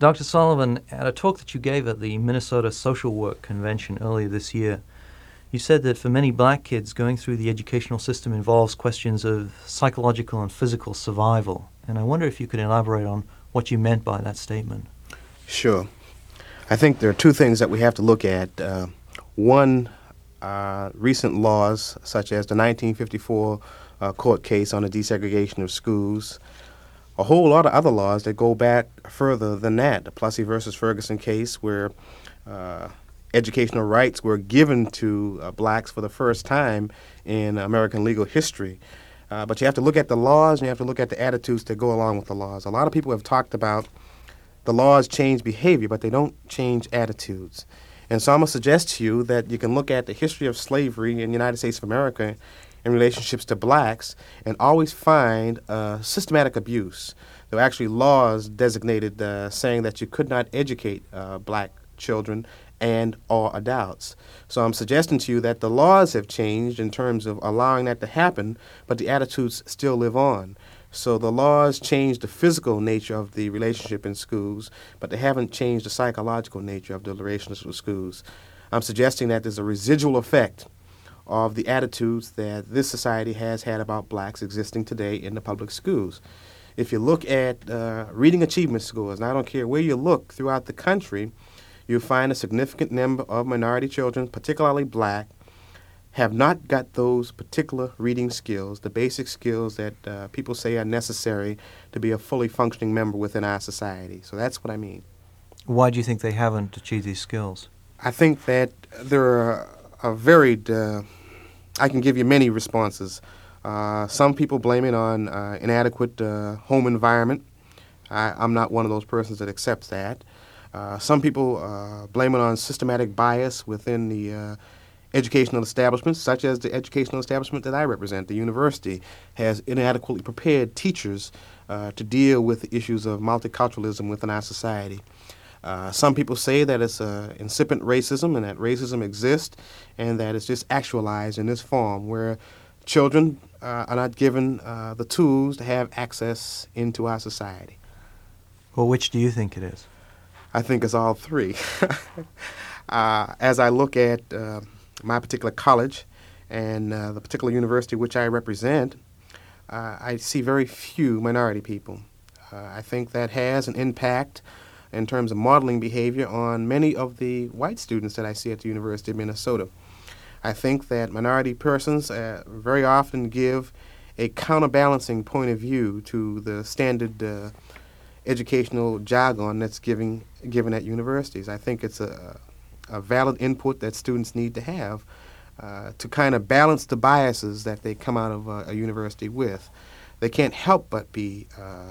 Dr. Sullivan, at a talk that you gave at the Minnesota Social Work Convention earlier this year, you said that for many black kids, going through the educational system involves questions of psychological and physical survival. And I wonder if you could elaborate on what you meant by that statement. Sure. I think there are two things that we have to look at. One, recent laws, such as the 1954 court case on the desegregation of schools, a whole lot of other laws that go back further than that. The Plessy versus Ferguson case, where educational rights were given to blacks for the first time in American legal history. But you have to look at the laws, and you have to look at the attitudes that go along with the laws. A lot of people have talked about the laws change behavior, but they don't change attitudes. And so I'm going to suggest to you that you can look at the history of slavery in the United States of America in relationships to blacks and always find systematic abuse. There were actually laws designated saying that you could not educate black children and or adults. So I'm suggesting to you that the laws have changed in terms of allowing that to happen, but the attitudes still live on. So the laws change the physical nature of the relationship in schools, but they haven't changed the psychological nature of the relationship with schools. I'm suggesting that there's a residual effect of the attitudes that this society has had about blacks existing today in the public schools. If you look at reading achievement scores, and I don't care where you look throughout the country, you'll find a significant number of minority children, particularly black, have not got those particular reading skills, the basic skills that people say are necessary to be a fully functioning member within our society. So that's what I mean. Why do you think they haven't achieved these skills? I think that there are varied, I can give you many responses. Some people blame it on inadequate home environment. I'm not one of those persons that accepts that. Some people blame it on systematic bias within the educational establishments, such as the educational establishment that I represent. The university has inadequately prepared teachers to deal with the issues of multiculturalism within our society. Some people say that it's incipient racism and that racism exists and that it's just actualized in this form where children are not given the tools to have access into our society. Well, which do you think it is? I think it's all three. As I look at my particular college and the particular university which I represent, I see very few minority people. I think that has an impact in terms of modeling behavior on many of the white students that I see at the University of Minnesota. I think that minority persons very often give a counterbalancing point of view to the standard educational jargon that's given at universities. I think it's a valid input that students need to have to kind of balance the biases that they come out of a university with. They can't help but be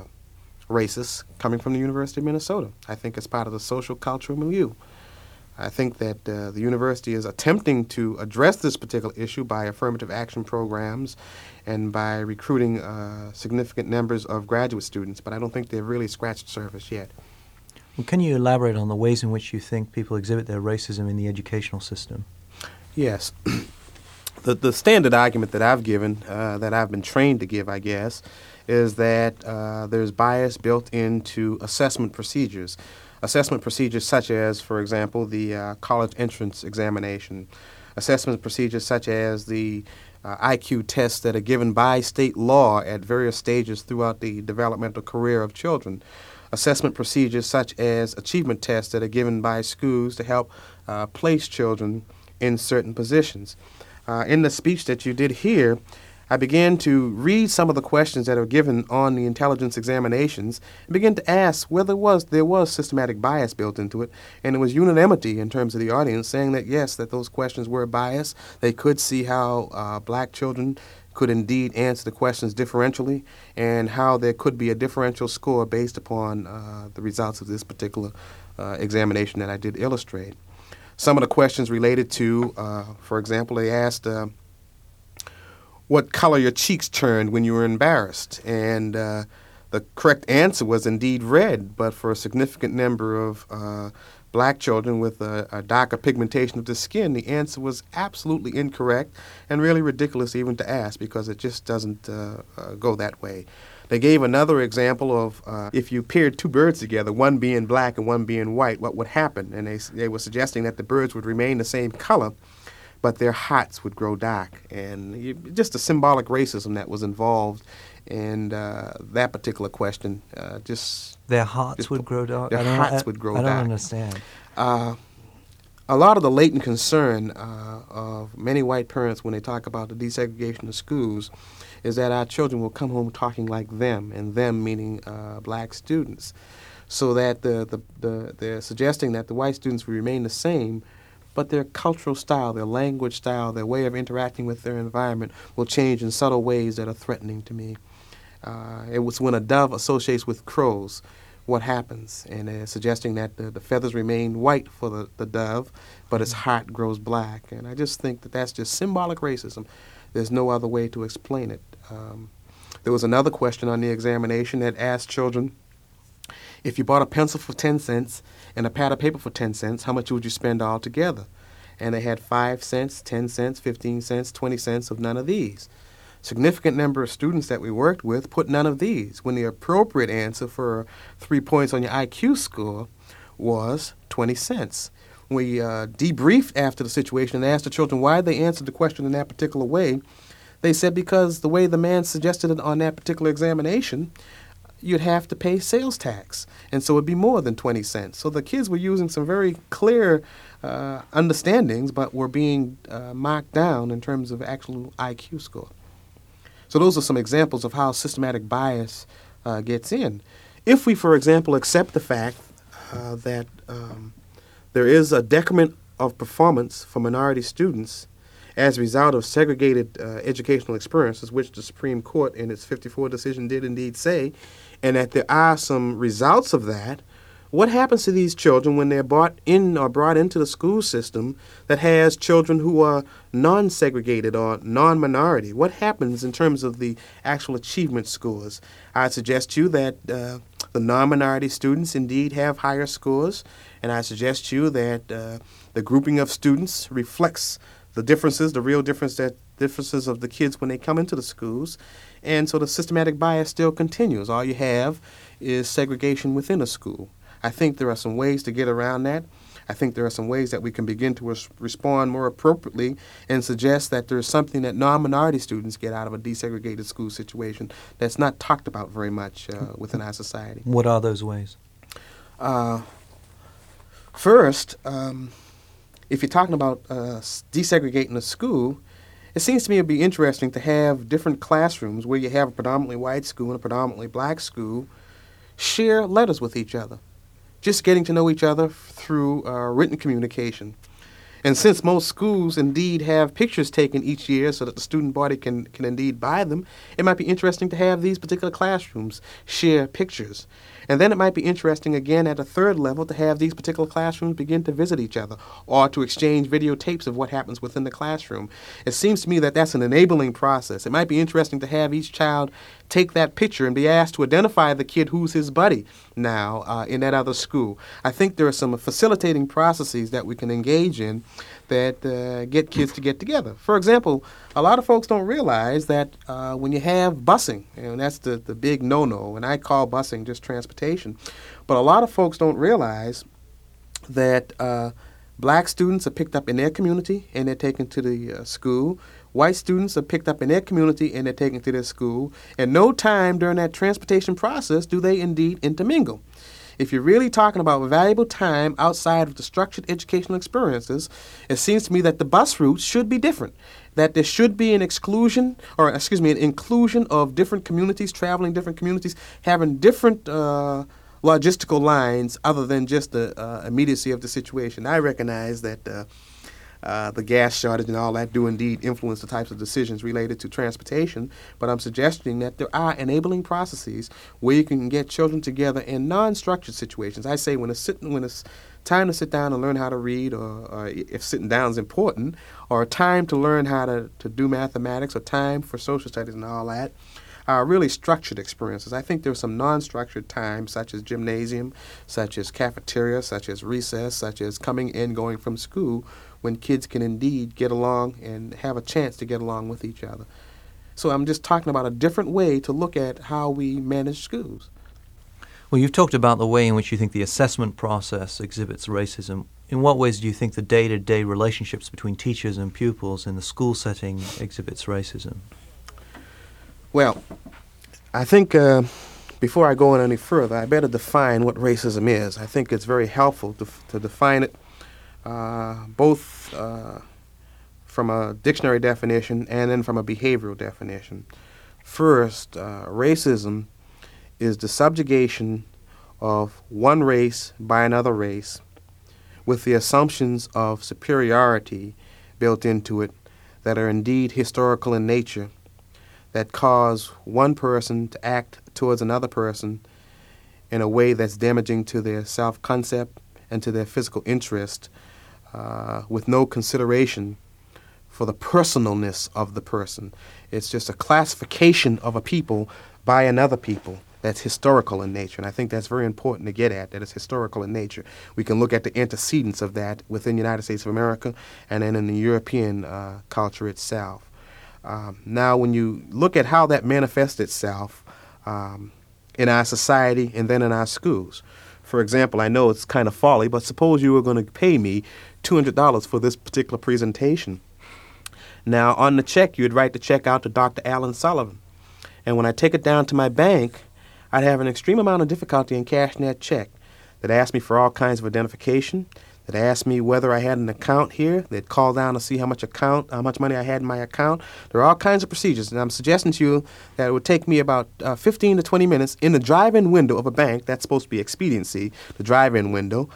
racist coming from the University of Minnesota. I think it's part of the social cultural milieu. I think that the university is attempting to address this particular issue by affirmative action programs and by recruiting significant numbers of graduate students, but I don't think they've really scratched the surface yet. Well, can you elaborate on the ways in which you think people exhibit their racism in the educational system? Yes. The standard argument that I've given, that I've been trained to give, I guess, is that there's bias built into assessment procedures. Assessment procedures such as, for example, the college entrance examination. Assessment procedures such as the IQ tests that are given by state law at various stages throughout the developmental career of children. Assessment procedures such as achievement tests that are given by schools to help place children in certain positions. In the speech that you did here, I began to read some of the questions that are given on the intelligence examinations and began to ask whether there was systematic bias built into it. And it was unanimity in terms of the audience saying that, yes, that those questions were biased. They could see how black children could indeed answer the questions differentially and how there could be a differential score based upon the results of this particular examination that I did illustrate. Some of the questions related to, for example, they asked what color your cheeks turned when you were embarrassed. And the correct answer was indeed red, but for a significant number of black children with a darker pigmentation of the skin, the answer was absolutely incorrect and really ridiculous even to ask because it just doesn't go that way. They gave another example of if you paired two birds together, one being black and one being white, what would happen? And they were suggesting that the birds would remain the same color, but their hearts would grow dark. And just a symbolic racism that was involved in that particular question. Their hearts would grow dark? Their hearts would grow dark. I don't understand. A lot of the latent concern of many white parents when they talk about the desegregation of schools is that our children will come home talking like them, and them meaning black students, so that they're suggesting that the white students will remain the same, but their cultural style, their language style, their way of interacting with their environment will change in subtle ways that are threatening to me. It was when a dove associates with crows, what happens? And they're suggesting that the feathers remain white for the dove, but its heart grows black. And I just think that that's just symbolic racism. There's no other way to explain it. There was another question on the examination that asked children, if you bought a pencil for 10 cents and a pad of paper for 10 cents, how much would you spend all together? And they had 5 cents, 10 cents, 15 cents, 20 cents of none of these. Significant number of students that we worked with put none of these, when the appropriate answer for 3 points on your IQ score was 20 cents. We debriefed after the situation and asked the children why they answered the question in that particular way. They said because the way the man suggested it on that particular examination, you'd have to pay sales tax, and so it'd be more than 20 cents. So the kids were using some very clear understandings, but were being marked down in terms of actual IQ score. So those are some examples of how systematic bias gets in. If we, for example, accept the fact that there is a decrement of performance for minority students as a result of segregated educational experiences, which the Supreme Court in its 54 decision did indeed say, and that there are some results of that, what happens to these children when they're brought into the school system that has children who are non-segregated or non-minority? What happens in terms of the actual achievement scores? I suggest to you that the non-minority students indeed have higher scores, and I suggest to you that the grouping of students reflects the differences, the real differences of the kids when they come into the schools. And so the systematic bias still continues. All you have is segregation within a school. I think there are some ways to get around that. I think there are some ways that we can begin to respond more appropriately and suggest that there's something that non-minority students get out of a desegregated school situation that's not talked about very much within our society. What are those ways? First, if you're talking about desegregating a school, it seems to me it'd be interesting to have different classrooms where you have a predominantly white school and a predominantly black school share letters with each other, just getting to know each other through written communication. And since most schools indeed have pictures taken each year so that the student body can indeed buy them, it might be interesting to have these particular classrooms share pictures. And then it might be interesting again at a third level to have these particular classrooms begin to visit each other or to exchange videotapes of what happens within the classroom. It seems to me that that's an enabling process. It might be interesting to have each child take that picture and be asked to identify the kid who's his buddy now in that other school. I think there are some facilitating processes that we can engage in that get kids to get together. For example, a lot of folks don't realize that when you have busing, and that's the big no-no, and I call busing just transportation, but a lot of folks don't realize that black students are picked up in their community and they're taken to the school. White students are picked up in their community and they're taken to their school. And no time during that transportation process do they indeed intermingle. If you're really talking about valuable time outside of the structured educational experiences, it seems to me that the bus routes should be different, that there should be an inclusion of different communities, traveling different communities, having different logistical lines other than just the immediacy of the situation. I recognize that the gas shortage and all that do indeed influence the types of decisions related to transportation, but I'm suggesting that there are enabling processes where you can get children together in non-structured situations. I say when it's time to sit down and learn how to read, or if sitting down is important, or time to learn how to do mathematics, or time for social studies and all that, are really structured experiences. I think there's some non-structured times, such as gymnasium, such as cafeteria, such as recess, such as coming and going from school, when kids can indeed get along and have a chance to get along with each other. So I'm just talking about a different way to look at how we manage schools. Well, you've talked about the way in which you think the assessment process exhibits racism. In what ways do you think the day-to-day relationships between teachers and pupils in the school setting exhibits racism? Well, I think before I go on any further, I better define what racism is. I think it's very helpful to define it both from a dictionary definition and then from a behavioral definition. First, racism is the subjugation of one race by another race with the assumptions of superiority built into it that are indeed historical in nature, that cause one person to act towards another person in a way that's damaging to their self-concept and to their physical interest, with no consideration for the personalness of the person. It's just a classification of a people by another people that's historical in nature. And I think that's very important to get at, that it's historical in nature. We can look at the antecedents of that within the United States of America and then in the European culture itself. Now, when you look at how that manifests itself in our society and then in our schools, for example, I know it's kind of folly, but suppose you were going to pay me $200 for this particular presentation. Now, on the check, you'd write the check out to Dr. Alan Sullivan. And when I take it down to my bank, I'd have an extreme amount of difficulty in cashing that check. They'd ask me for all kinds of identification. They'd ask me whether I had an account here. They'd call down to see how much money I had in my account. There are all kinds of procedures, and I'm suggesting to you that it would take me about 15 to 20 minutes in the drive-in window of a bank. That's supposed to be expediency, the drive-in window,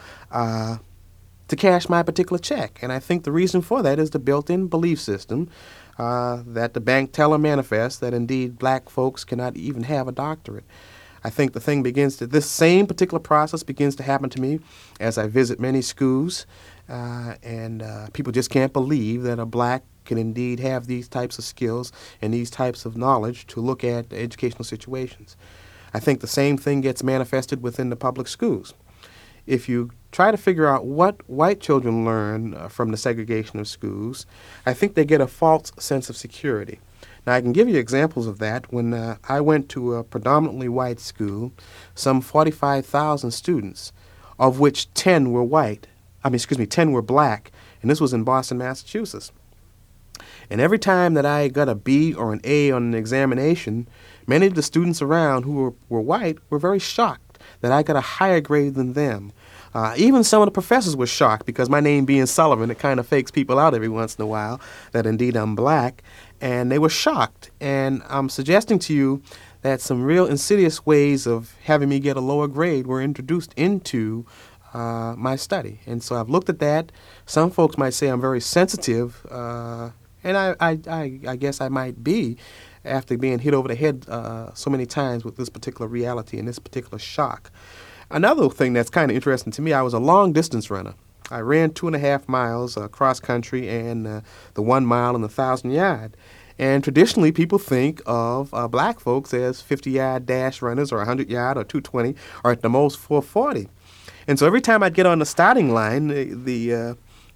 to cash my particular check. And I think the reason for that is the built-in belief system that the bank teller manifests that indeed black folks cannot even have a doctorate. I think this same particular process begins to happen to me as I visit many schools, and people just can't believe that a black can indeed have these types of skills and these types of knowledge to look at educational situations. I think the same thing gets manifested within the public schools. If you try to figure out what white children learn from the segregation of schools, I think they get a false sense of security. Now, I can give you examples of that. When I went to a predominantly white school, some 45,000 students, of which 10 were 10 were black, and this was in Boston, Massachusetts. And every time that I got a B or an A on an examination, many of the students around who were white were very shocked that I got a higher grade than them. Even some of the professors were shocked because my name being Sullivan, it kind of fakes people out every once in a while that indeed I'm black. And they were shocked. And I'm suggesting to you that some real insidious ways of having me get a lower grade were introduced into my study. And so I've looked at that. Some folks might say I'm very sensitive, and I guess I might be after being hit over the head so many times with this particular reality and this particular shock. Another thing that's kind of interesting to me, I was a long-distance runner. I ran 2.5 miles cross country and the 1 mile and the 1,000-yard. And traditionally, people think of black folks as 50-yard dash runners or 100-yard or 220 or at the most 440. And so every time I'd get on the starting line, the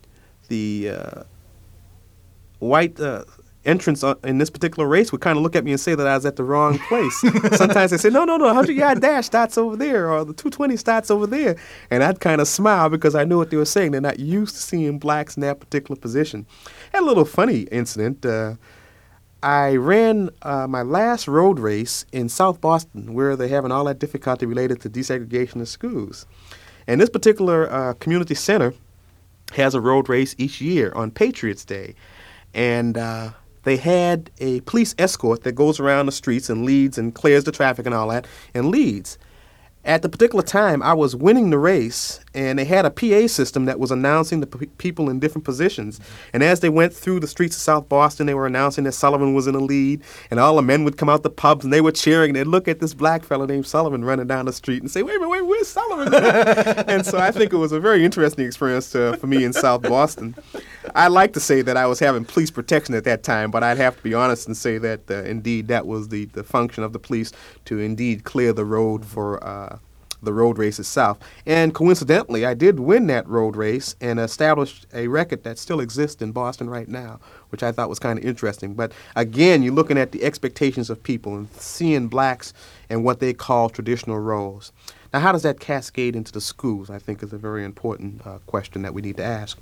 white entrants in this particular race would kind of look at me and say that I was at the wrong place. Sometimes they say, no, 100-yard dash starts over there, or the 220 starts over there. And I'd kind of smile because I knew what they were saying. They're not used to seeing blacks in that particular position. Had a little funny incident. I ran my last road race in South Boston, where they're having all that difficulty related to desegregation of schools. And this particular community center has a road race each year on Patriots Day. And they had a police escort that goes around the streets and leads and clears the traffic and all that and leads. At the particular time, I was winning the race, and they had a PA system that was announcing the people in different positions. And as they went through the streets of South Boston, they were announcing that Sullivan was in the lead, and all the men would come out the pubs, and they were cheering. And they'd look at this black fellow named Sullivan running down the street and say, wait, where's Sullivan? And so I think it was a very interesting experience for me in South Boston. I like to say that I was having police protection at that time, but I'd have to be honest and say that indeed that was the function of the police to indeed clear the road for the road race itself. And coincidentally, I did win that road race and established a record that still exists in Boston right now, which I thought was kind of interesting. But again, you're looking at the expectations of people and seeing blacks and what they call traditional roles. Now, how does that cascade into the schools, I think, is a very important question that we need to ask.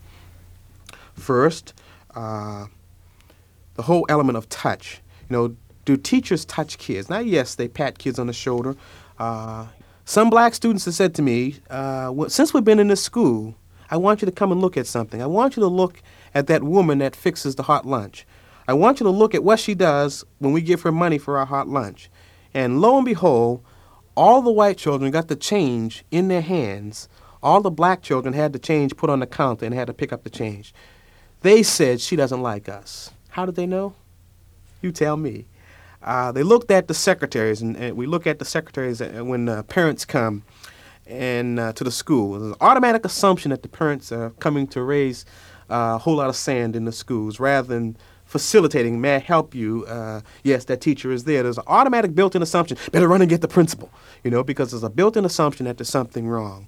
First, the whole element of touch. Do teachers touch kids? Now, yes, they pat kids on the shoulder. Some black students have said to me, since we've been in this school, I want you to come and look at something. I want you to look at that woman that fixes the hot lunch. I want you to look at what she does when we give her money for our hot lunch. And lo and behold, all the white children got the change in their hands. All the black children had the change put on the counter and had to pick up the change. They said she doesn't like us. How did they know? You tell me. They looked at the secretaries, and we look at the secretaries when parents come and to the school. There's an automatic assumption that the parents are coming to raise a whole lot of sand in the schools rather than facilitating, may I help you? Yes, that teacher is there. There's an automatic built-in assumption, better run and get the principal, because there's a built-in assumption that there's something wrong.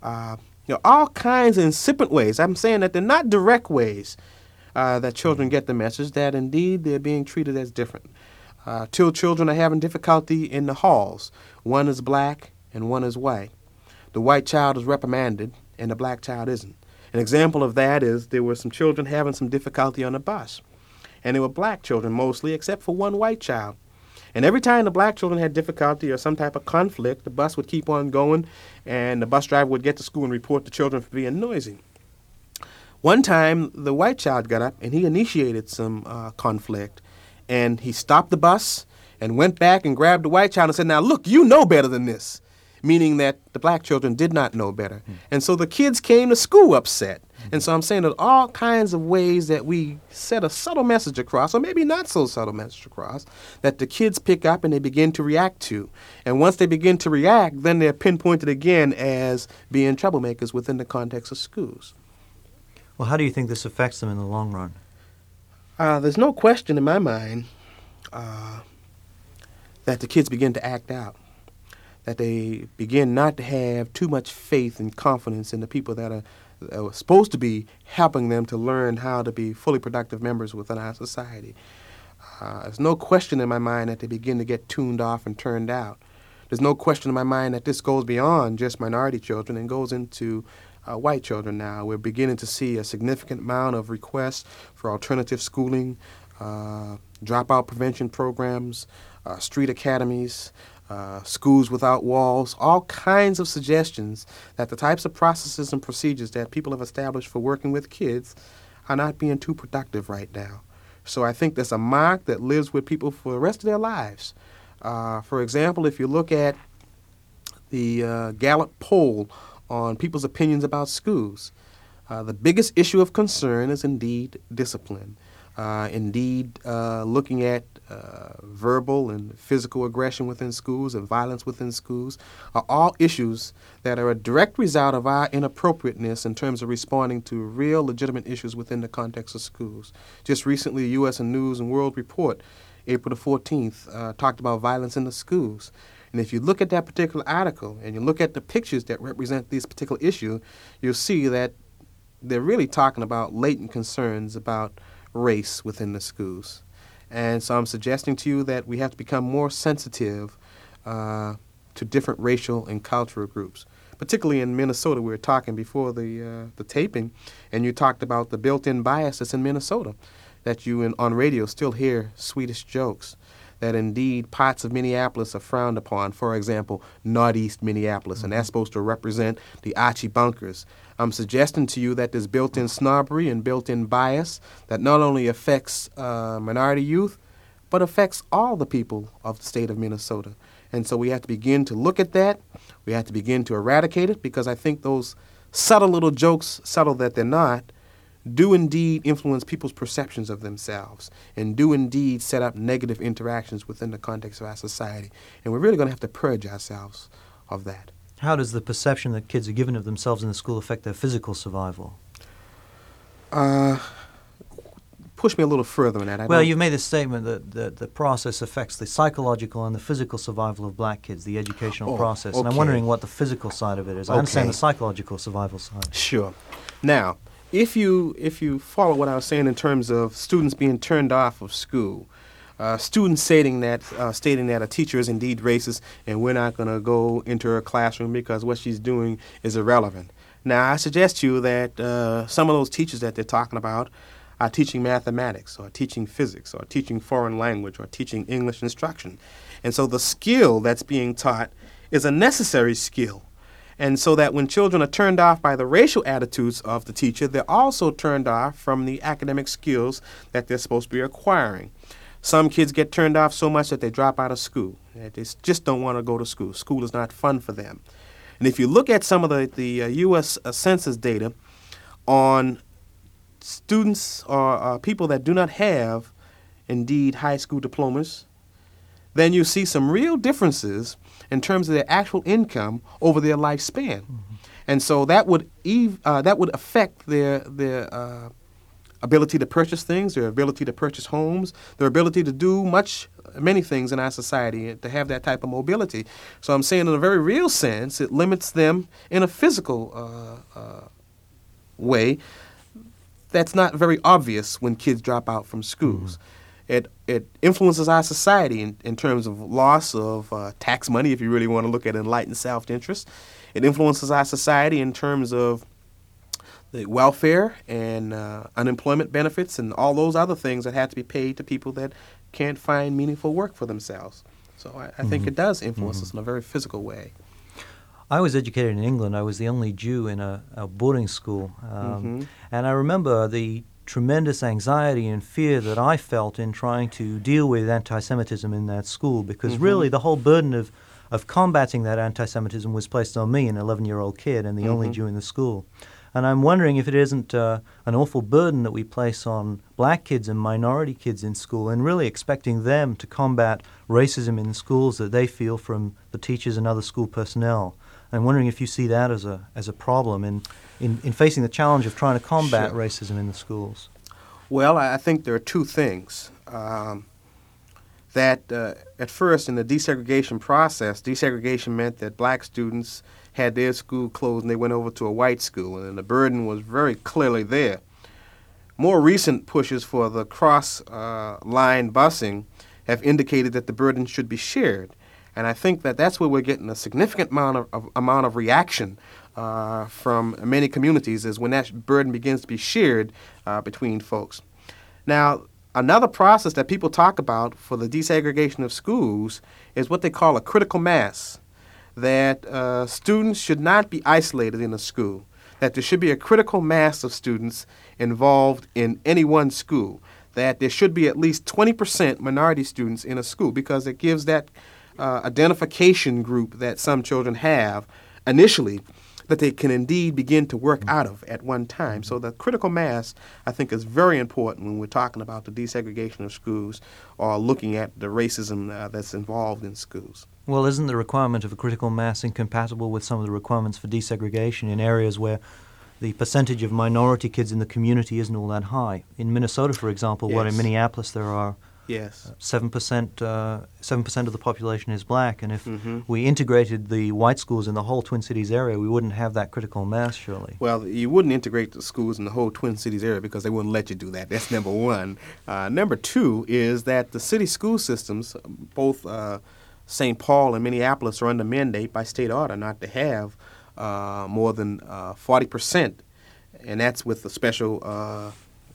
All kinds of insipid ways. I'm saying that they're not direct ways that children get the message that indeed they're being treated as different. Two children are having difficulty in the halls. One is black and one is white. The white child is reprimanded and the black child isn't. An example of that is there were some children having some difficulty on the bus. And they were black children mostly, except for one white child. And every time the black children had difficulty or some type of conflict, the bus would keep on going, and the bus driver would get to school and report the children for being noisy. One time, the white child got up and he initiated some conflict. And he stopped the bus and went back and grabbed the white child and said, "Now, look, you know better than this," meaning that the black children did not know better. And so the kids came to school upset. And so I'm saying there's all kinds of ways that we set a subtle message across, or maybe not so subtle message across, that the kids pick up and they begin to react to. And once they begin to react, then they're pinpointed again as being troublemakers within the context of schools. Well, how do you think this affects them in the long run? There's no question in my mind that the kids begin to act out, that they begin not to have too much faith and confidence in the people that are supposed to be helping them to learn how to be fully productive members within our society. There's no question in my mind that they begin to get tuned off and turned out. There's no question in my mind that this goes beyond just minority children and goes into white children now. We're beginning to see a significant amount of requests for alternative schooling, dropout prevention programs, street academies, schools without walls, all kinds of suggestions that the types of processes and procedures that people have established for working with kids are not being too productive right now. So I think there's a mark that lives with people for the rest of their lives. For example, if you look at the Gallup poll on people's opinions about schools, the biggest issue of concern is indeed discipline. Looking at verbal and physical aggression within schools and violence within schools are all issues that are a direct result of our inappropriateness in terms of responding to real legitimate issues within the context of schools. Just recently, U.S. News and World Report, April the 14th, talked about violence in the schools. And if you look at that particular article and you look at the pictures that represent this particular issue, you'll see that they're really talking about latent concerns about race within the schools. And so I'm suggesting to you that we have to become more sensitive to different racial and cultural groups. Particularly in Minnesota, we were talking before the taping, and you talked about the built-in bias that's in Minnesota, that you on radio still hear Swedish jokes, that indeed parts of Minneapolis are frowned upon, for example, northeast Minneapolis, and that's supposed to represent the Archie bunkers. I'm suggesting to you that there's built-in snobbery and built-in bias that not only affects minority youth, but affects all the people of the state of Minnesota. And so we have to begin to look at that. We have to begin to eradicate it, because I think those subtle little jokes, subtle that they're not, do indeed influence people's perceptions of themselves and do indeed set up negative interactions within the context of our society. And we're really going to have to purge ourselves of that. How does the perception that kids are given of themselves in the school affect their physical survival? push me a little further in that. Well, you've made the statement that the process affects the psychological and the physical survival of black kids, the educational process. And I'm okay. wondering what the physical side of it is. I understand Okay. the psychological survival side. Sure. Now, if you follow what I was saying in terms of students being turned off of school, students stating that a teacher is indeed racist and we're not going to go into her classroom because what she's doing is irrelevant. Now, I suggest to you that some of those teachers that they're talking about are teaching mathematics or teaching physics or teaching foreign language or teaching English instruction. And so the skill that's being taught is a necessary skill. And so that when children are turned off by the racial attitudes of the teacher, they're also turned off from the academic skills that they're supposed to be acquiring. Some kids get turned off so much that they drop out of school. They just don't want to go to school. School is not fun for them. And if you look at some of the U.S. Census data on students or people that do not have, indeed, high school diplomas, then you see some real differences in terms of their actual income over their lifespan. Mm-hmm. And so that would affect their ability to purchase things, their ability to purchase homes, their ability to do many things in our society, to have that type of mobility. So I'm saying in a very real sense, it limits them in a physical way that's not very obvious when kids drop out from schools. Mm-hmm. It influences our society in terms of loss of tax money, if you really want to look at enlightened self-interest. It influences our society in terms of the welfare and unemployment benefits and all those other things that have to be paid to people that can't find meaningful work for themselves. So I think it does influence us in a very physical way. I was educated in England. I was the only Jew in a boarding school. And I remember the tremendous anxiety and fear that I felt in trying to deal with anti-Semitism in that school, because really the whole burden of combating that anti-Semitism was placed on me, an 11-year-old kid and the only Jew in the school. And I'm wondering if it isn't an awful burden that we place on black kids and minority kids in school, and really expecting them to combat racism in schools that they feel from the teachers and other school personnel. I'm wondering if you see that as a problem in facing the challenge of trying to combat racism in the schools. Well, I think there are two things. That at first in the desegregation process, desegregation meant that black students had their school closed and they went over to a white school, and the burden was very clearly there. More recent pushes for the cross-line busing have indicated that the burden should be shared. And I think that that's where we're getting a significant amount of reaction from many communities, is when that burden begins to be shared between folks. Now, another process that people talk about for the desegregation of schools is what they call a critical mass, that students should not be isolated in a school, that there should be a critical mass of students involved in any one school, that there should be at least 20% minority students in a school, because it gives that identification group that some children have initially that they can indeed begin to work out of at one time. So the critical mass, I think, is very important when we're talking about the desegregation of schools or looking at the racism that's involved in schools. Well, isn't the requirement of a critical mass incompatible with some of the requirements for desegregation in areas where the percentage of minority kids in the community isn't all that high? In Minnesota, for example, Yes. in Minneapolis there are Yes. 7% of the population is black, and if we integrated the white schools in the whole Twin Cities area, we wouldn't have that critical mass, surely. Well, you wouldn't integrate the schools in the whole Twin Cities area because they wouldn't let you do that. That's number one. Number two is that the city school systems, both St. Paul and Minneapolis, are under mandate by state order not to have more than 40%, and that's with the special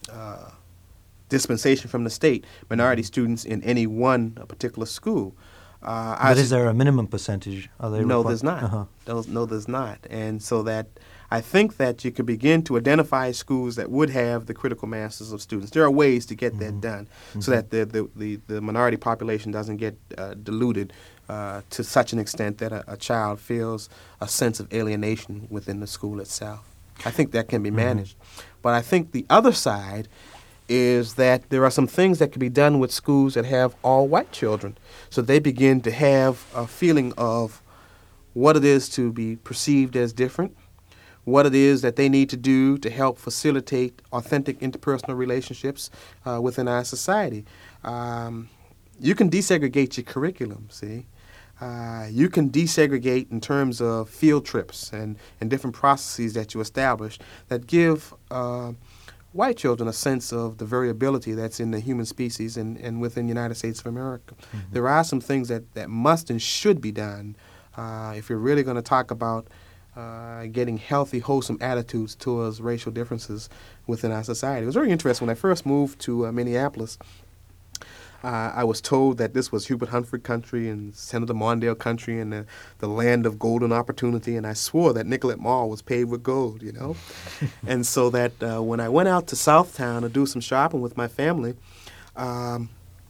dispensation from the state, minority students in any one particular school. But is there a minimum percentage? Are they No, there's not. No, there's not. And so that I think that you could begin to identify schools that would have the critical masses of students. There are ways to get that done so that the minority population doesn't get diluted to such an extent that a child feels a sense of alienation within the school itself. I think that can be managed. But I think the other side is that there are some things that can be done with schools that have all white children, so they begin to have a feeling of what it is to be perceived as different, what it is that they need to do to help facilitate authentic interpersonal relationships within our society. You can desegregate your curriculum, see? You can desegregate in terms of field trips and different processes that you establish that give white children a sense of the variability that's in the human species and within the United States of America. Mm-hmm. There are some things that must and should be done if you're really going to talk about getting healthy, wholesome attitudes towards racial differences within our society. It was very interesting. When I first moved to Minneapolis, I was told that this was Hubert Humphrey country and Senator Mondale country and the land of golden opportunity, and I swore that Nicollet Mall was paved with gold, you know. And so that when I went out to Southtown to do some shopping with my family, I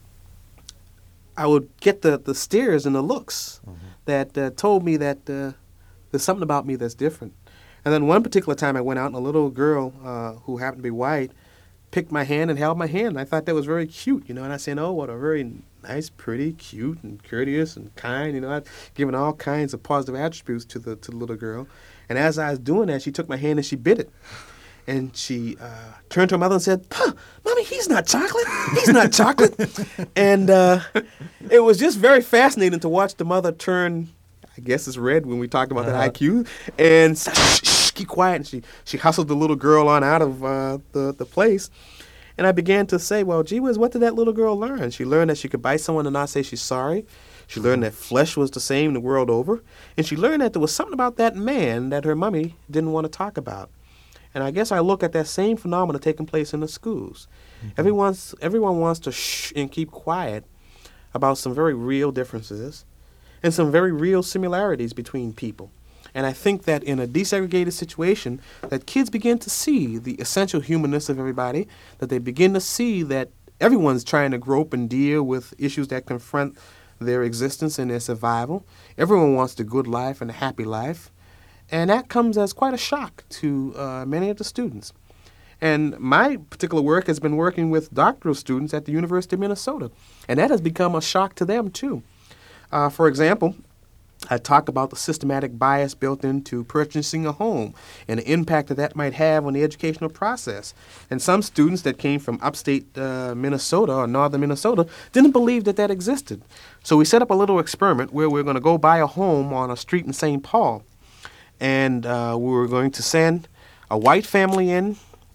would get the stares and the looks that told me that there's something about me that's different. And then one particular time I went out and a little girl who happened to be white picked my hand and held my hand. I thought that was very cute, you know, and I said, oh, what a very nice, pretty, cute, and courteous and kind, you know. I'd given all kinds of positive attributes to the little girl. And as I was doing that, she took my hand and she bit it. And she turned to her mother and said, Mommy, he's not chocolate. He's not chocolate. And it was just very fascinating to watch the mother turn, I guess it's red when we talked about that IQ, and keep quiet. And she hustled the little girl on out of the place. And I began to say, well, gee whiz, what did that little girl learn? She learned that she could bite someone and not say she's sorry. She learned that flesh was the same the world over. And she learned that there was something about that man that her mommy didn't want to talk about. And I guess I look at that same phenomenon taking place in the schools. Mm-hmm. Everyone wants to shh and keep quiet about some very real differences and some very real similarities between people. And I think that in a desegregated situation, that kids begin to see the essential humanness of everybody, that they begin to see that everyone's trying to grope and deal with issues that confront their existence and their survival. Everyone wants the good life and the happy life. And that comes as quite a shock to many of the students. And my particular work has been working with doctoral students at the University of Minnesota, and that has become a shock to them, too. For example, I talk about the systematic bias built into purchasing a home and the impact that might have on the educational process. And some students that came from upstate Minnesota or northern Minnesota didn't believe that existed. So we set up a little experiment where we're going to go buy a home on a street in St. Paul. And we were going to send a white family in,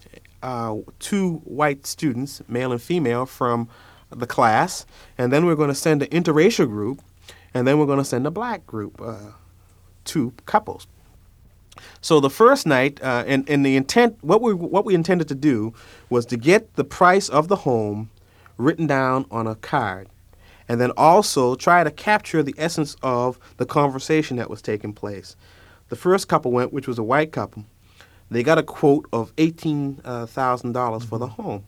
2 white students, male and female, from the class. And then we're going to send an interracial group. And then we're going to send a black group, 2 couples. So the first night, and the intent, what we intended to do was to get the price of the home written down on a card, and then also try to capture the essence of the conversation that was taking place. The first couple went, which was a white couple. They got a quote of $18,000 for the home.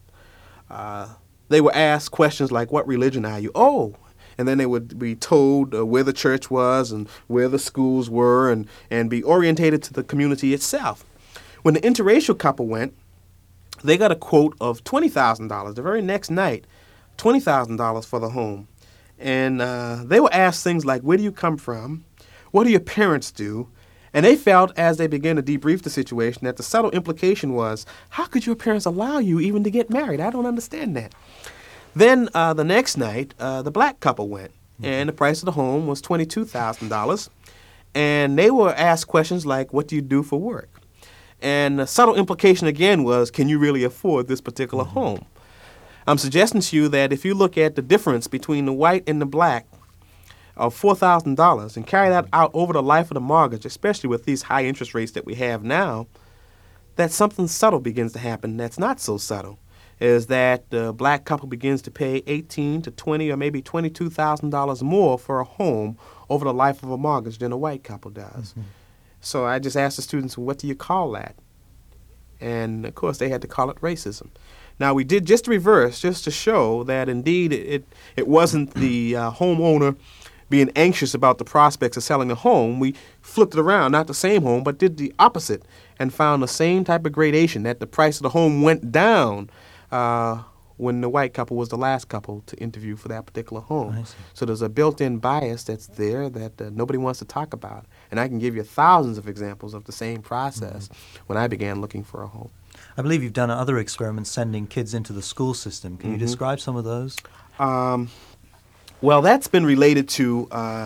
They were asked questions like, "What religion are you?" Oh. And then they would be told where the church was and where the schools were and be orientated to the community itself. When the interracial couple went, they got a quote of $20,000 the very next night, $20,000 for the home. And they were asked things like, where do you come from? What do your parents do? And they felt, as they began to debrief the situation, that the subtle implication was, how could your parents allow you even to get married? I don't understand that. Then the next night, the black couple went, and the price of the home was $22,000. And they were asked questions like, what do you do for work? And the subtle implication again was, can you really afford this particular home? I'm suggesting to you that if you look at the difference between the white and the black of $4,000 and carry that out over the life of the mortgage, especially with these high interest rates that we have now, that something subtle begins to happen that's not so subtle. Is that the black couple begins to pay $18,000 to $20,000 or maybe $22,000 more for a home over the life of a mortgage than a white couple does. Mm-hmm. So I just asked the students, what do you call that? And, of course, they had to call it racism. Now, we did just the reverse, just to show that, indeed, it wasn't the homeowner being anxious about the prospects of selling a home. We flipped it around, not the same home, but did the opposite and found the same type of gradation, that the price of the home went down when the white couple was the last couple to interview for that particular home. I see. So there's a built-in bias that's there that nobody wants to talk about. And I can give you thousands of examples of the same process when I began looking for a home. I believe you've done other experiments sending kids into the school system. Can you describe some of those? Well, that's been related to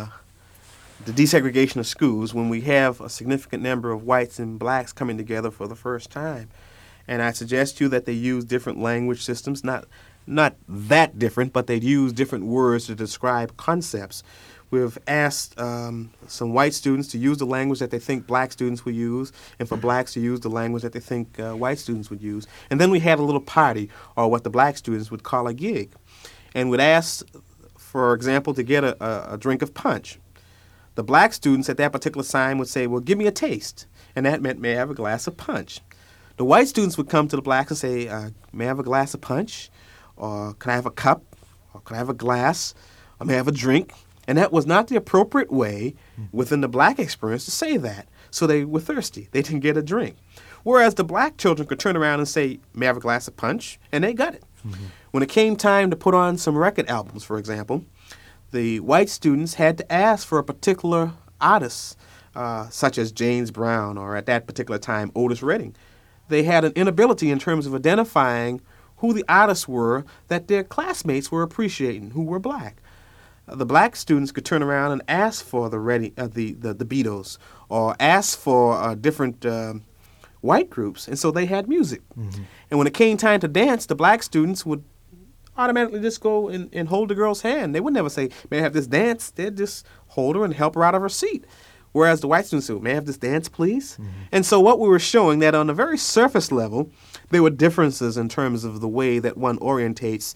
the desegregation of schools when we have a significant number of whites and blacks coming together for the first time. And I suggest to you that they use different language systems, not that different, but they use different words to describe concepts. We've asked some white students to use the language that they think black students would use, and for blacks to use the language that they think white students would use. And then we had a little party, or what the black students would call a gig. And we'd ask, for example, to get a drink of punch. The black students at that particular time would say, well, give me a taste. And that meant, may I have a glass of punch? The white students would come to the blacks and say, may I have a glass of punch? Or can I have a cup? Or can I have a glass? Or may I have a drink? And that was not the appropriate way within the black experience to say that. So they were thirsty. They didn't get a drink. Whereas the black children could turn around and say, may I have a glass of punch? And they got it. When it came time to put on some record albums, for example, the white students had to ask for a particular artist, such as James Brown or at that particular time, Otis Redding. They had an inability in terms of identifying who the artists were that their classmates were appreciating, who were black. The black students could turn around and ask for the Beatles or ask for different white groups, and so they had music. And when it came time to dance, the black students would automatically just go and hold the girl's hand. They would never say, may I have this dance? They'd just hold her and help her out of her seat. Whereas the white students said, may I have this dance, please? And so what we were showing that on a very surface level, there were differences in terms of the way that one orientates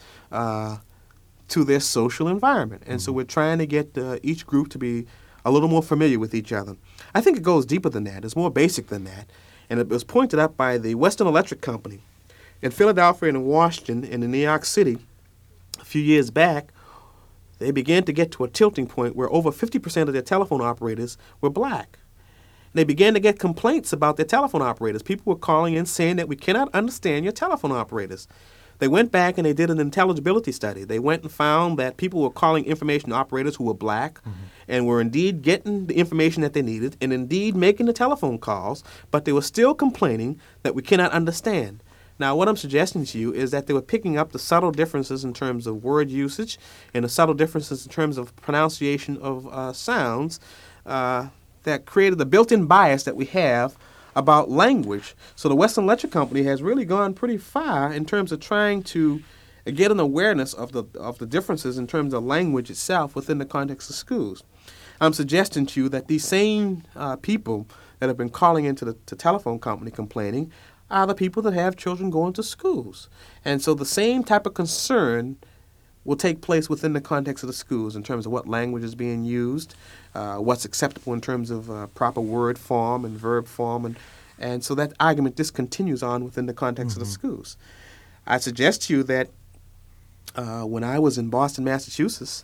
to their social environment. And so we're trying to get each group to be a little more familiar with each other. I think it goes deeper than that. It's more basic than that. And it was pointed out by the Western Electric Company in Philadelphia and in Washington and in New York City a few years back. They began to get to a tilting point where over 50% of their telephone operators were black. They began to get complaints about their telephone operators. People were calling in saying that we cannot understand your telephone operators. They went back and they did an intelligibility study. They went and found that people were calling information operators who were black and were indeed getting the information that they needed and indeed making the telephone calls, but they were still complaining that we cannot understand. Now, what I'm suggesting to you is that they were picking up the subtle differences in terms of word usage and the subtle differences in terms of pronunciation of sounds that created the built-in bias that we have about language. So the Western Electric Company has really gone pretty far in terms of trying to get an awareness of the differences in terms of language itself within the context of schools. I'm suggesting to you that these same people that have been calling into the telephone company complaining are the people that have children going to schools. And so the same type of concern will take place within the context of the schools in terms of what language is being used, what's acceptable in terms of proper word form and verb form. And so that argument just continues on within the context of the schools. I suggest to you that when I was in Boston, Massachusetts,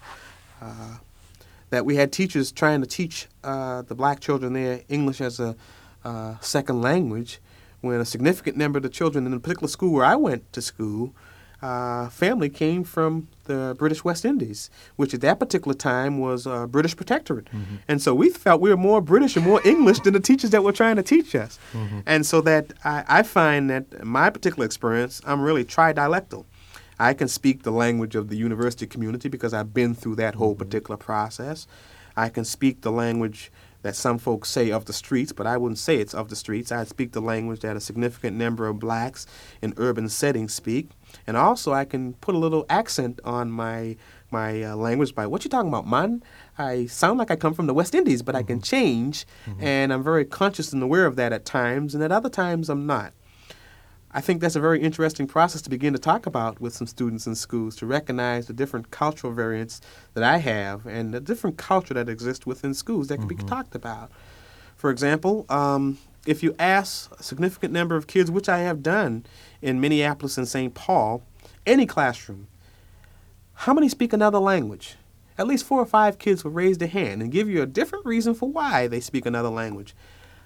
that we had teachers trying to teach the black children there English as a second language, when a significant number of the children in the particular school where I went to school, family came from the British West Indies, which at that particular time was a British protectorate. And so we felt we were more British and more English than the teachers that were trying to teach us. And so that I find that in my particular experience, I'm really tridialectal. I can speak the language of the university community because I've been through that whole particular process. I can speak the language that some folks say of the streets, but I wouldn't say it's of the streets. I speak the language that a significant number of blacks in urban settings speak. And also I can put a little accent on my language by, what you talking about, man? I sound like I come from the West Indies, but I can change, and I'm very conscious and aware of that at times, and at other times I'm not. I think that's a very interesting process to begin to talk about with some students in schools, to recognize the different cultural variants that I have and the different culture that exists within schools that can be talked about. For example, if you ask a significant number of kids, which I have done in Minneapolis and St. Paul, any classroom, how many speak another language? At least 4 or 5 kids will raise their hand and give you a different reason for why they speak another language.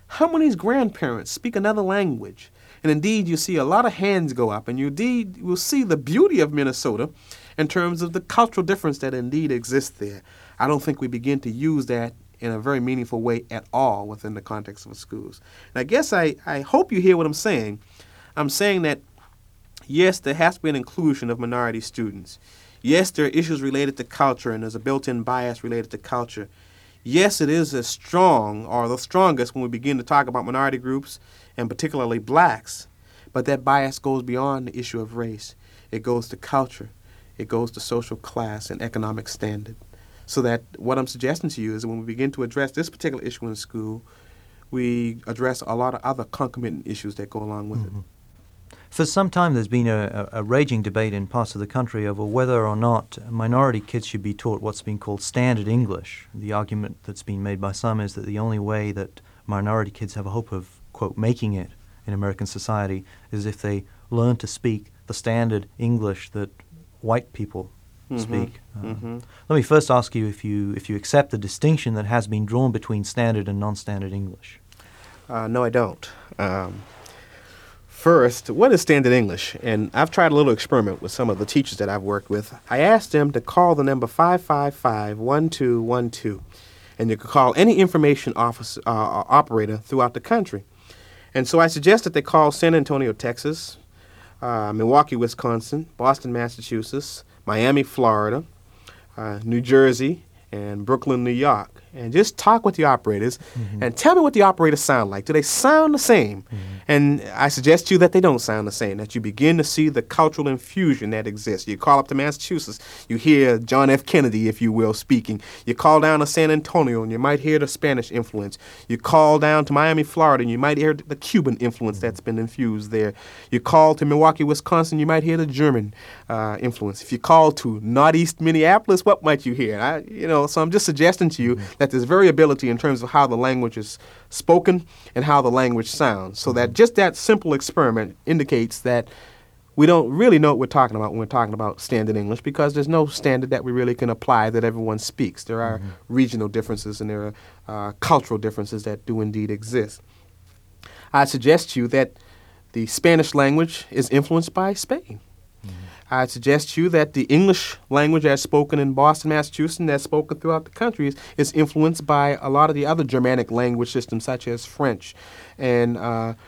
How many grandparents speak another language? And indeed, you see a lot of hands go up, and you indeed will see the beauty of Minnesota in terms of the cultural difference that indeed exists there. I don't think we begin to use that in a very meaningful way at all within the context of schools. And I guess I hope you hear what I'm saying. I'm saying that, yes, there has to be an inclusion of minority students. Yes, there are issues related to culture, and there's a built-in bias related to culture. Yes, it is as strong, or the strongest, when we begin to talk about minority groups, and particularly blacks. But that bias goes beyond the issue of race. It goes to culture. It goes to social class and economic standard. So that what I'm suggesting to you is that when we begin to address this particular issue in school, we address a lot of other concomitant issues that go along with it. For some time, there's been a raging debate in parts of the country over whether or not minority kids should be taught what's been called standard English. The argument that's been made by some is that the only way that minority kids have a hope of, quote, making it in American society is if they learn to speak the standard English that white people speak. Let me first ask you if you accept the distinction that has been drawn between standard and non-standard English. No, I don't. First, what is standard English? And I've tried a little experiment with some of the teachers that I've worked with. I asked them to call the number 555-1212, and you could call any information officer, operator throughout the country. And so I suggested they call San Antonio, Texas, Milwaukee, Wisconsin, Boston, Massachusetts, Miami, Florida, New Jersey, and Brooklyn, New York, and just talk with the operators and tell me what the operators sound like. Do they sound the same? And I suggest to you that they don't sound the same, that you begin to see the cultural infusion that exists. You call up to Massachusetts, you hear John F. Kennedy, if you will, speaking. You call down to San Antonio, and you might hear the Spanish influence. You call down to Miami, Florida, and you might hear the Cuban influence that's been infused there. You call to Milwaukee, Wisconsin, you might hear the German influence. If you call to Northeast Minneapolis, what might you hear? So I'm just suggesting to you that there's variability in terms of how the language is spoken and how the language sounds. So that just that simple experiment indicates that we don't really know what we're talking about when we're talking about standard English, because there's no standard that we really can apply that everyone speaks. There are regional differences, and there are cultural differences that do indeed exist. I suggest to you that the Spanish language is influenced by Spain. I suggest to you that the English language as spoken in Boston, Massachusetts, and as spoken throughout the country is influenced by a lot of the other Germanic language systems, such as French. And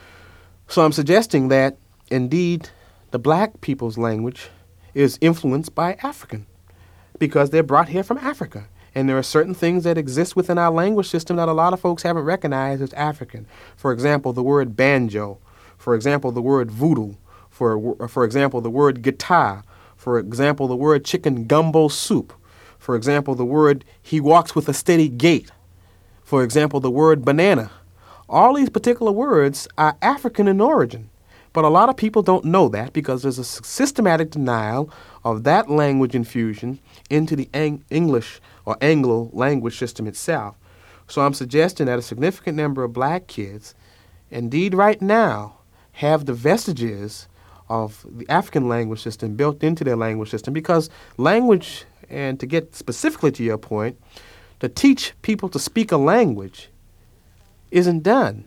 so I'm suggesting that, indeed, the black people's language is influenced by African, because they're brought here from Africa. And there are certain things that exist within our language system that a lot of folks haven't recognized as African. For example, the word banjo. For example, the word voodoo. For example, the word guitar. For example, the word chicken gumbo soup. For example, the word he walks with a steady gait. For example, the word banana. All these particular words are African in origin. But a lot of people don't know that, because there's a systematic denial of that language infusion into the English or Anglo language system itself. So I'm suggesting that a significant number of black kids, indeed right now, have the vestiges of the African language system built into their language system, because language, and to get specifically to your point, to teach people to speak a language isn't done.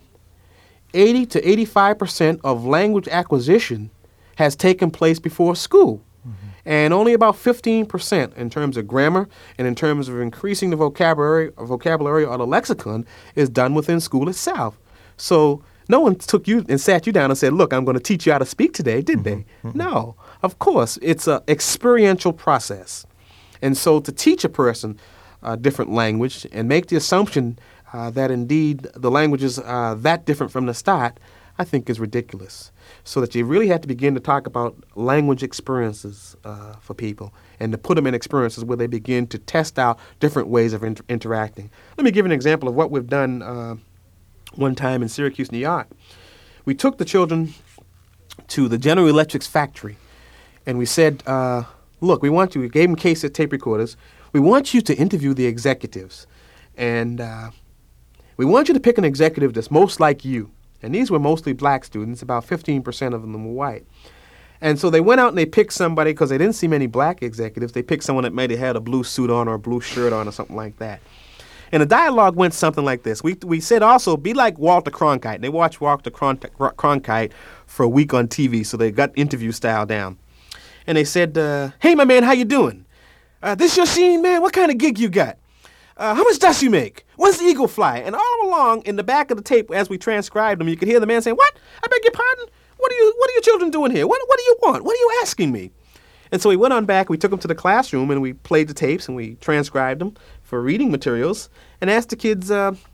80 to 85% of language acquisition has taken place before school, and only about 15% in terms of grammar and in terms of increasing the vocabulary or the lexicon is done within school itself. So no one took you and sat you down and said, look, I'm going to teach you how to speak today, did they? No. Of course, it's an experiential process. And so to teach a person a different language and make the assumption that indeed the language is that different from the start, I think is ridiculous. So that you really have to begin to talk about language experiences for people, and to put them in experiences where they begin to test out different ways of interacting. Let me give you an example of what we've done one time in Syracuse, New York. We took the children to the General Electric's factory, and we said, look, we gave them cassette tape recorders. We want you to interview the executives, and we want you to pick an executive that's most like you. And these were mostly black students, about 15% of them were white. And so they went out and they picked somebody, because they didn't see many black executives. They picked someone that maybe had a blue suit on or a blue shirt on or something like that. And the dialogue went something like this. We said also, be like Walter Cronkite. And they watched Walter Cronkite for a week on TV, so they got interview style down. And they said, hey, my man, how you doing? This your scene, man? What kind of gig you got? How much dust you make? When's the eagle fly? And all along in the back of the tape, as we transcribed them, you could hear the man saying, what? I beg your pardon? What are your children doing here? What do you want? What are you asking me? And so we went on back, we took them to the classroom, and we played the tapes, and we transcribed them for reading materials, and asked the kids,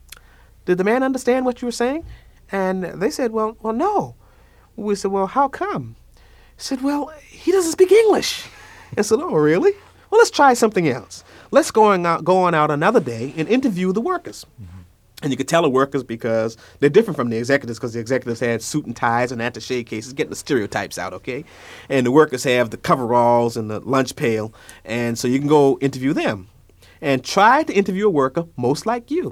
did the man understand what you were saying? And they said, well, no. We said, well, how come? He said, well, he doesn't speak English. And said, oh, really? Well, let's try something else. Let's go on out another day and interview the workers. Mm-hmm. And you could tell the workers because they're different from the executives, because the executives had suit and ties and attaché cases, getting the stereotypes out, okay? And the workers have the coveralls and the lunch pail. And so you can go interview them and try to interview a worker most like you.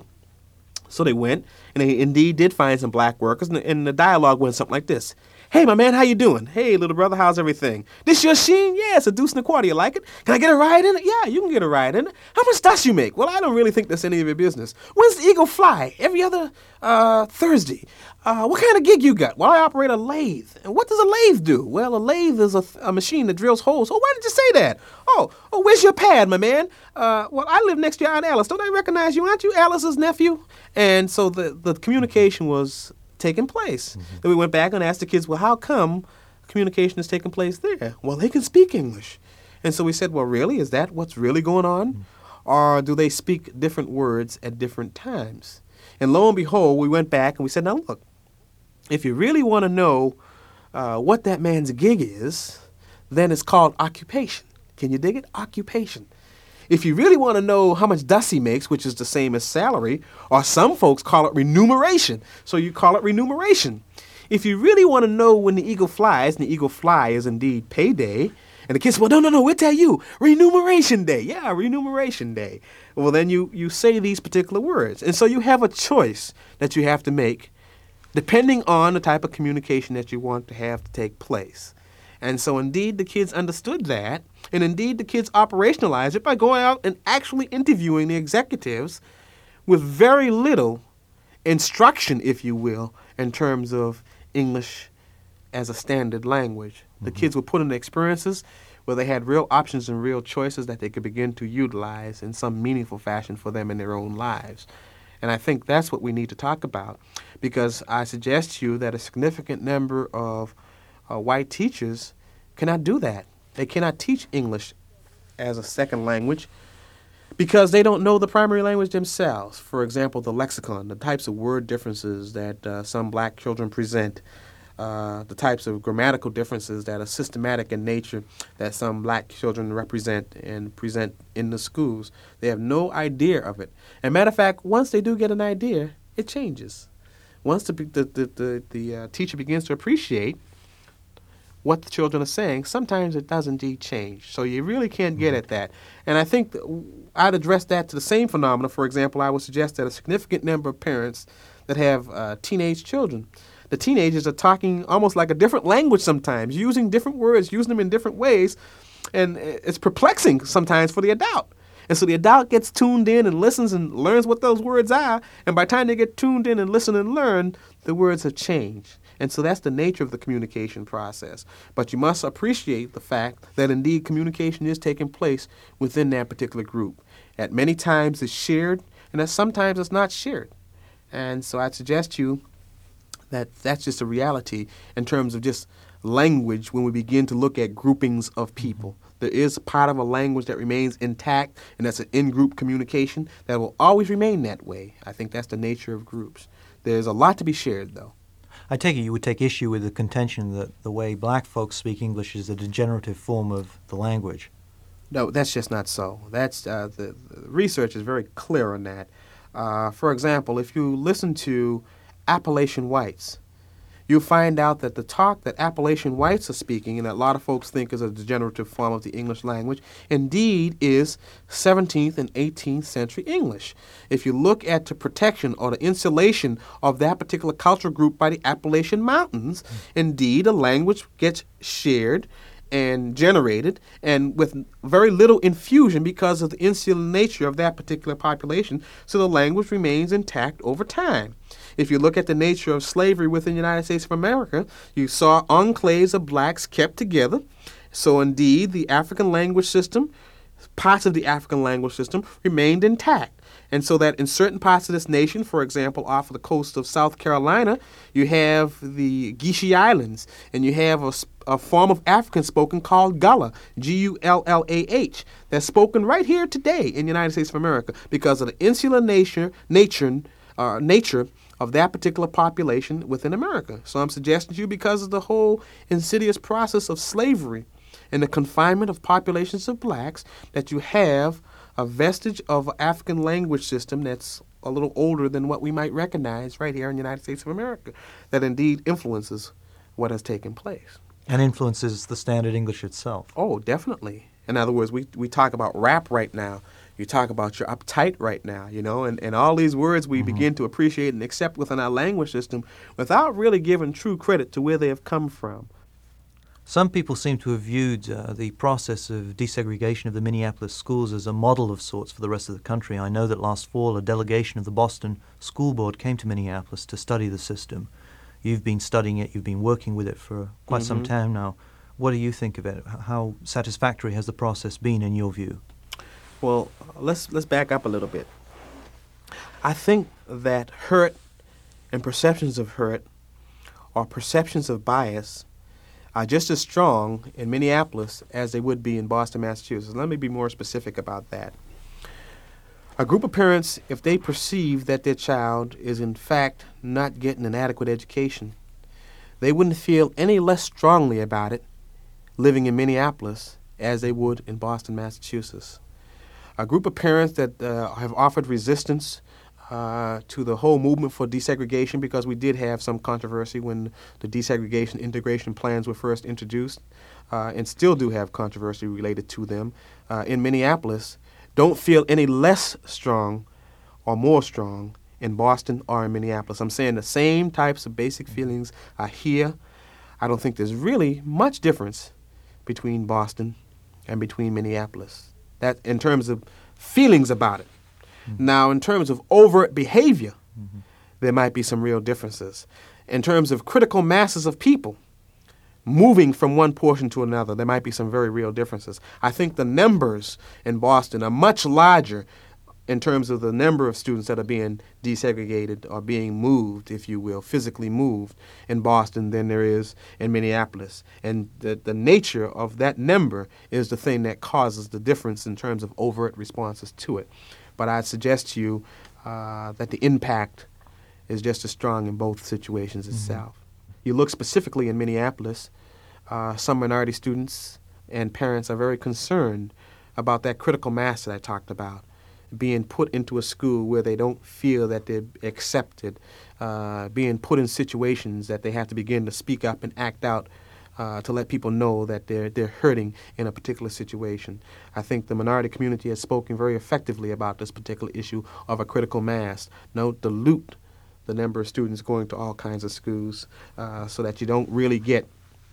So they went, and they indeed did find some black workers, and the dialogue went something like this. Hey, my man, how you doing? Hey, little brother, how's everything? This your Sheen? Yeah, it's a deuce and a quarter. You like it? Can I get a ride in it? Yeah, you can get a ride in it. How much dust you make? Well, I don't really think that's any of your business. When's the eagle fly? Every other Thursday. What kind of gig you got? Well, I operate a lathe. And what does a lathe do? Well, a lathe is a machine that drills holes. Oh, why did you say that? Oh, where's your pad, my man? Well, I live next to your Aunt Alice. Don't I recognize you? Aren't you Alice's nephew? And so the communication was taking place. Mm-hmm. Then we went back and asked the kids, well, how come communication is taking place there? Well, they can speak English. And so we said, well, really? Is that what's really going on? Mm-hmm. Or do they speak different words at different times? And lo and behold, we went back and we said, now look, if you really want to know what that man's gig is, then it's called occupation. Can you dig it? Occupation. If you really want to know how much dust he makes, which is the same as salary, or some folks call it remuneration, so you call it remuneration. If you really want to know when the eagle flies, and the eagle fly is indeed payday, and the kids say, well, no, we'll tell you, remuneration day. Yeah, remuneration day. Well, then you say these particular words. And so you have a choice that you have to make depending on the type of communication that you want to have to take place. And so indeed the kids understood that, and indeed the kids operationalized it by going out and actually interviewing the executives with very little instruction, if you will, in terms of English as a standard language. Mm-hmm. The kids were put in experiences where they had real options and real choices that they could begin to utilize in some meaningful fashion for them in their own lives. And I think that's what we need to talk about, because I suggest to you that a significant number of white teachers cannot do that. They cannot teach English as a second language because they don't know the primary language themselves. For example, the lexicon, the types of word differences that some black children present, the types of grammatical differences that are systematic in nature that some black children represent and present in the schools. They have no idea of it. And matter of fact, once they do get an idea, it changes. Once the teacher begins to appreciate what the children are saying, sometimes it does indeed change. So you really can't get at that. And I think I'd address that to the same phenomena. For example, I would suggest that a significant number of parents that have teenage children, the teenagers are talking almost like a different language sometimes, using different words, using them in different ways, and it's perplexing sometimes for the adult. And so the adult gets tuned in and listens and learns what those words are, and by the time they get tuned in and listen and learn, the words have changed. And so that's the nature of the communication process. But you must appreciate the fact that indeed communication is taking place within that particular group. At many times it's shared, and at sometimes it's not shared. And so I'd suggest to you that that's just a reality in terms of just language when we begin to look at groupings of people. There is a part of a language that remains intact, and that's an in-group communication that will always remain that way. I think that's the nature of groups. There's a lot to be shared, though. I take it you would take issue with the contention that the way black folks speak English is a degenerative form of the language. No, that's just not so. That's the research is very clear on that. For example, if you listen to Appalachian whites, you'll find out that the talk that Appalachian whites are speaking, and that a lot of folks think is a degenerative form of the English language, indeed is 17th and 18th century English. If you look at the protection or the insulation of that particular cultural group by the Appalachian Mountains, indeed a language gets shared and generated, and with very little infusion because of the insular nature of that particular population, so the language remains intact over time. If you look at the nature of slavery within the United States of America, you saw enclaves of blacks kept together. So indeed, the African language system, parts of the African language system, remained intact. And so that in certain parts of this nation, for example, off of the coast of South Carolina, you have the Geechee Islands, and you have a form of African spoken called Gullah, Gullah, that's spoken right here today in the United States of America because of the insular nature of that particular population within America. So I'm suggesting to you, because of the whole insidious process of slavery and the confinement of populations of blacks, that you have a vestige of an African language system that's a little older than what we might recognize right here in the United States of America, that indeed influences what has taken place. And influences the standard English itself. Oh, definitely. In other words, we talk about rap right now. You talk about your uptight right now, and all these words we begin to appreciate and accept within our language system without really giving true credit to where they have come from. Some people seem to have viewed the process of desegregation of the Minneapolis schools as a model of sorts for the rest of the country. I know that last fall a delegation of the Boston School Board came to Minneapolis to study the system. You've been studying it, you've been working with it for quite some time now. What do you think of it? How satisfactory has the process been in your view? Well, let's back up a little bit. I think that hurt and perceptions of hurt or perceptions of bias are just as strong in Minneapolis as they would be in Boston, Massachusetts. Let me be more specific about that. A group of parents, if they perceive that their child is in fact not getting an adequate education, they wouldn't feel any less strongly about it living in Minneapolis as they would in Boston, Massachusetts. A group of parents that have offered resistance to the whole movement for desegregation, because we did have some controversy when the desegregation integration plans were first introduced, and still do have controversy related to them in Minneapolis, don't feel any less strong or more strong in Boston or in Minneapolis. I'm saying the same types of basic feelings are here. I don't think there's really much difference between Boston and between Minneapolis. That in terms of feelings about it. Now, in terms of overt behavior, there might be some real differences. In terms of critical masses of people moving from one portion to another, there might be some very real differences. I think the numbers in Boston are much larger in terms of the number of students that are being desegregated or being moved, if you will, physically moved in Boston than there is in Minneapolis. And the nature of that number is the thing that causes the difference in terms of overt responses to it. But I'd suggest to you that the impact is just as strong in both situations itself. You look specifically in Minneapolis, some minority students and parents are very concerned about that critical mass that I talked about, being put into a school where they don't feel that they're accepted, being put in situations that they have to begin to speak up and act out to let people know that they're hurting in a particular situation. I think the minority community has spoken very effectively about this particular issue of a critical mass. Don't dilute the number of students going to all kinds of schools so that you don't really get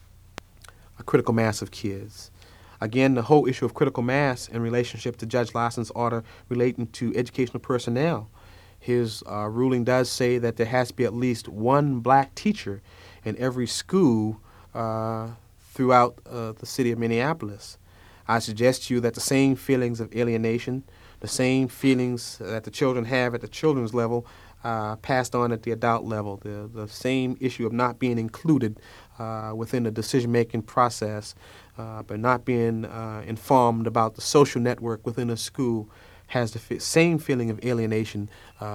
a critical mass of kids. Again, the whole issue of critical mass in relationship to Judge Larson's order relating to educational personnel. His ruling does say that there has to be at least one black teacher in every school throughout the city of Minneapolis. I suggest to you that the same feelings of alienation, the same feelings that the children have at the children's level, passed on at the adult level. The same issue of not being included within the decision-making process, but not being informed about the social network within a school has the same feeling of alienation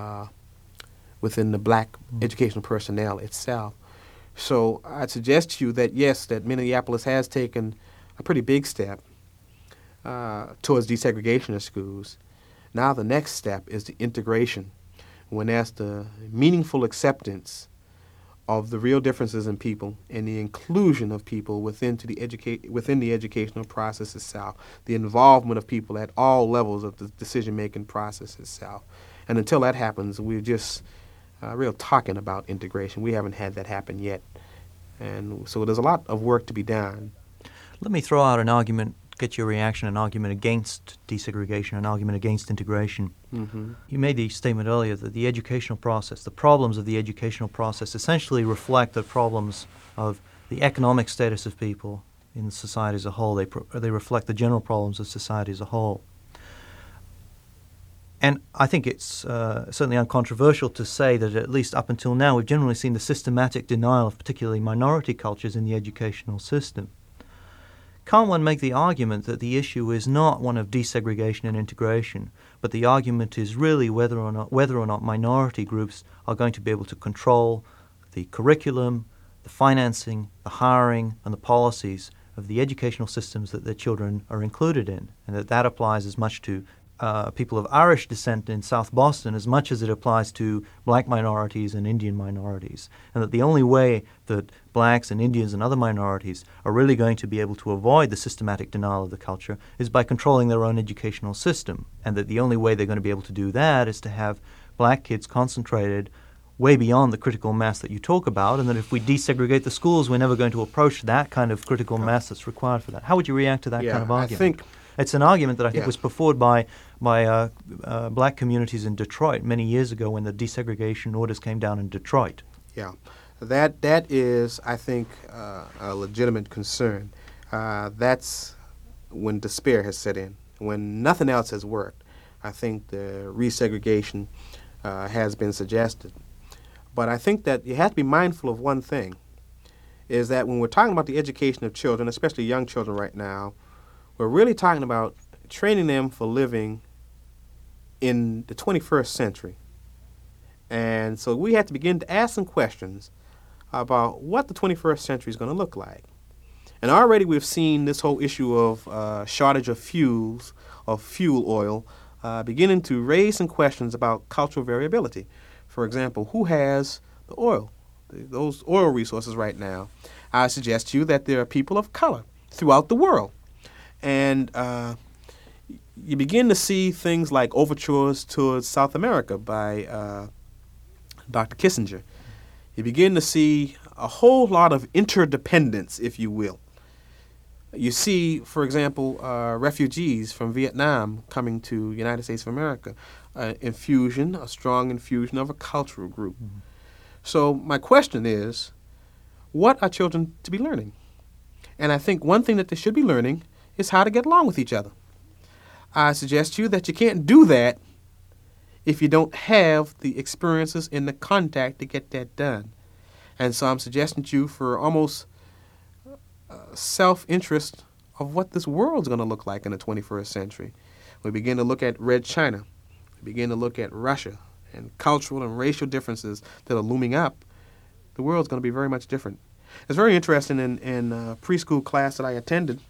within the black educational personnel itself. So I'd suggest to you that, yes, that Minneapolis has taken a pretty big step towards desegregation of schools. Now the next step is the integration, when there's the meaningful acceptance of the real differences in people and the inclusion of people within the educational process itself, the involvement of people at all levels of the decision-making process itself. And until that happens, we're just real talking about integration. We haven't had that happen yet. And so there's a lot of work to be done. Let me throw out an argument, get your reaction, an argument against desegregation, an argument against integration. Mm-hmm. You made the statement earlier that the educational process, the problems of the educational process essentially reflect the problems of the economic status of people in society as a whole. They reflect the general problems of society as a whole. And I think it's certainly uncontroversial to say that at least up until now we've generally seen the systematic denial of particularly minority cultures in the educational system. Can't one make the argument that the issue is not one of desegregation and integration, but the argument is really whether or not minority groups are going to be able to control the curriculum, the financing, the hiring, and the policies of the educational systems that their children are included in, and that applies as much to people of Irish descent in South Boston as much as it applies to black minorities and Indian minorities, and that the only way that blacks and Indians and other minorities are really going to be able to avoid the systematic denial of the culture is by controlling their own educational system, and that the only way they're going to be able to do that is to have black kids concentrated way beyond the critical mass that you talk about, and that if we desegregate the schools, we're never going to approach that kind of critical mass that's required for that. How would you react to that kind of argument? I think it's an argument that I think was put forward by black communities in Detroit many years ago when the desegregation orders came down in Detroit. Yeah, that is, I think, a legitimate concern. That's when despair has set in, when nothing else has worked. I think the resegregation has been suggested. But I think that you have to be mindful of one thing, is that when we're talking about the education of children, especially young children right now, we're really talking about training them for living in the 21st century. And so we have to begin to ask some questions about what the 21st century is going to look like. And already we've seen this whole issue of shortage of fuel oil, beginning to raise some questions about cultural variability. For example, who has the oil, those oil resources right now? I suggest to you that there are people of color throughout the world. And you begin to see things like overtures towards South America by Dr. Kissinger. You begin to see a whole lot of interdependence, if you will. You see, for example, refugees from Vietnam coming to the United States of America, a strong infusion of a cultural group. Mm-hmm. So my question is, what are children to be learning? And I think one thing that they should be learning is how to get along with each other. I suggest to you that you can't do that if you don't have the experiences and the contact to get that done. And so I'm suggesting to you for almost self-interest of what this world's going to look like in the 21st century. We begin to look at Red China. We begin to look at Russia and cultural and racial differences that are looming up. The world's going to be very much different. It's very interesting in a preschool class that I attended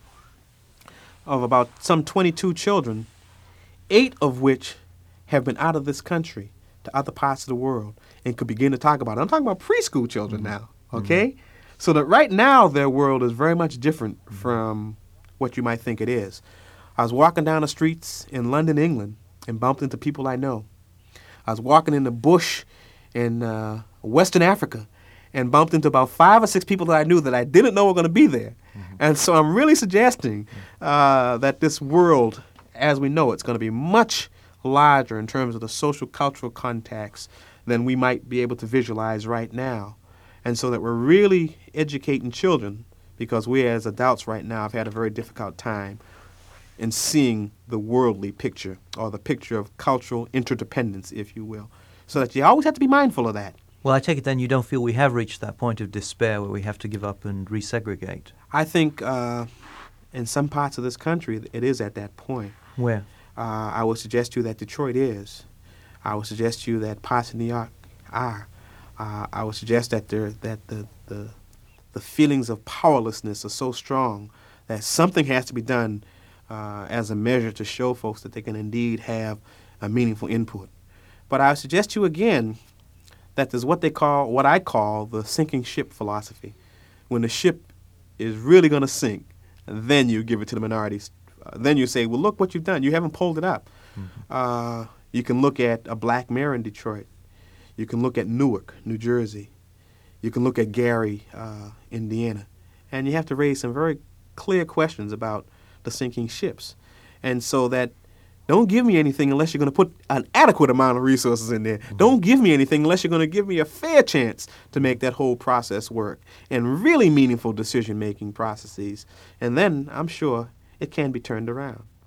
of about some 22 children, 8 of which have been out of this country to other parts of the world and could begin to talk about it. I'm talking about preschool children now, okay? Mm-hmm. So that right now their world is very much different from what you might think it is. I was walking down the streets in London, England, and bumped into people I know. I was walking in the bush in Western Africa and bumped into about 5 or 6 people that I knew that I didn't know were going to be there. Mm-hmm. And so I'm really suggesting that this world, as we know, it's going to be much larger in terms of the social cultural contacts than we might be able to visualize right now. And so that we're really educating children, because we as adults right now have had a very difficult time in seeing the worldly picture, or the picture of cultural interdependence, if you will. So that you always have to be mindful of that. Well, I take it then you don't feel we have reached that point of despair where we have to give up and resegregate. I think in some parts of this country it is at that point. Where? I would suggest to you that Detroit is. I would suggest to you that parts of New York are. I would suggest that the feelings of powerlessness are so strong that something has to be done as a measure to show folks that they can indeed have a meaningful input. But I suggest to you again that there's what I call the sinking ship philosophy. When the ship is really going to sink, then you give it to the minorities. Then you say, well, look what you've done. You haven't pulled it up. Mm-hmm. You can look at a black mayor in Detroit. You can look at Newark, New Jersey. You can look at Gary, Indiana. And you have to raise some very clear questions about the sinking ships. And so that don't give me anything unless you're going to put an adequate amount of resources in there. Don't give me anything unless you're going to give me a fair chance to make that whole process work and really meaningful decision-making processes. And then I'm sure it can be turned around.